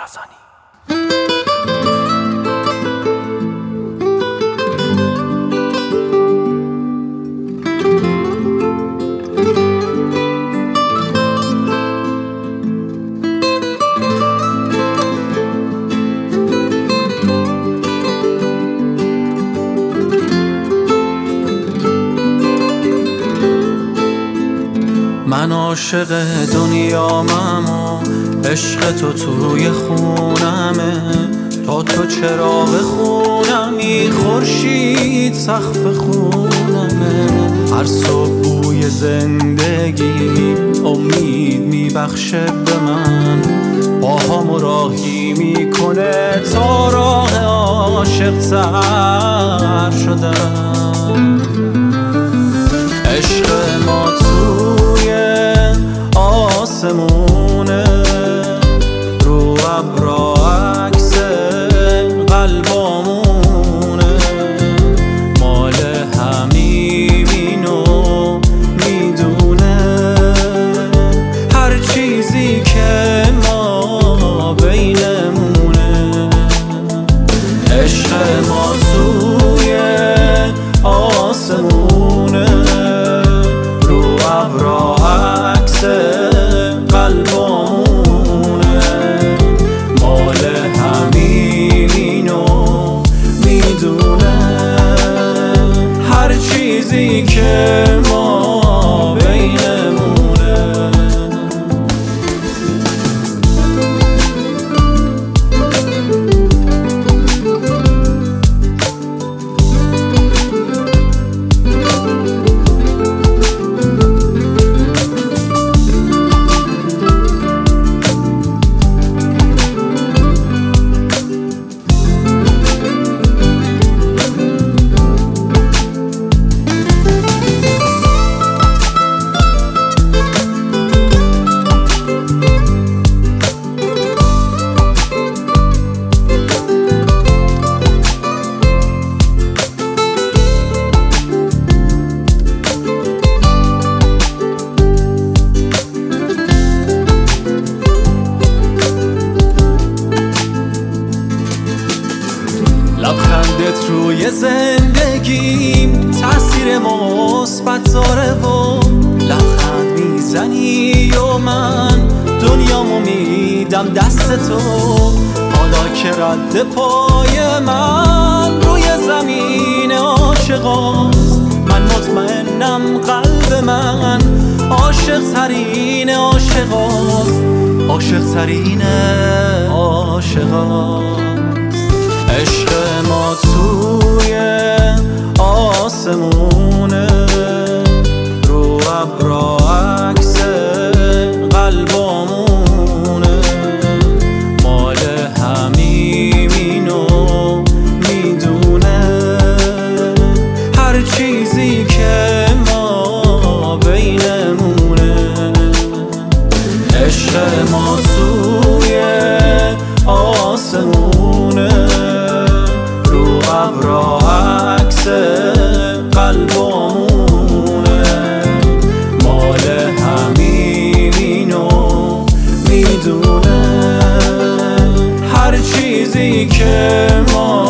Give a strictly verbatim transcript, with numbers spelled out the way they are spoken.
رمضانی. من عاشق دنیامم و عشق تو توی خونمه، تا تو چراغ خونمی خورشید سقف خونمه. هر صبح بوی زندگی امید میبخشه به من، پاهامو راهی میکنه تا راه عاشق تر شدم. عشق ما توی آسمونه، رو ابرا عکس قلبامونه، مال همیم اینو میدونه. هر چیزی که ما بینمونه، عشق ما توی آسمونه، رو ابرا عکس قلبامونه، مال همین اینو میدونه. هر چیزی که ما بینمونه. لبخندت روی زندگیم تأثیر مثبت داره و لبخند میزنی و من دنیامو میدم دست تو. حالا که رد پای من روی زمین عاشقاست، من مطمئنم قلب من عاشق ترین عاشقاست، عاشق ترین عاشقاست. عشق ما توی آسمونه، رو ابرا عکس قلبامونه، مال همیم اینو میدونه. هر چیزی که ما بینمونه، عشق ما توی آسمونه، رو ابرا عکس قلبامونه، مال همین اینو میدونه. هر چیزی که ما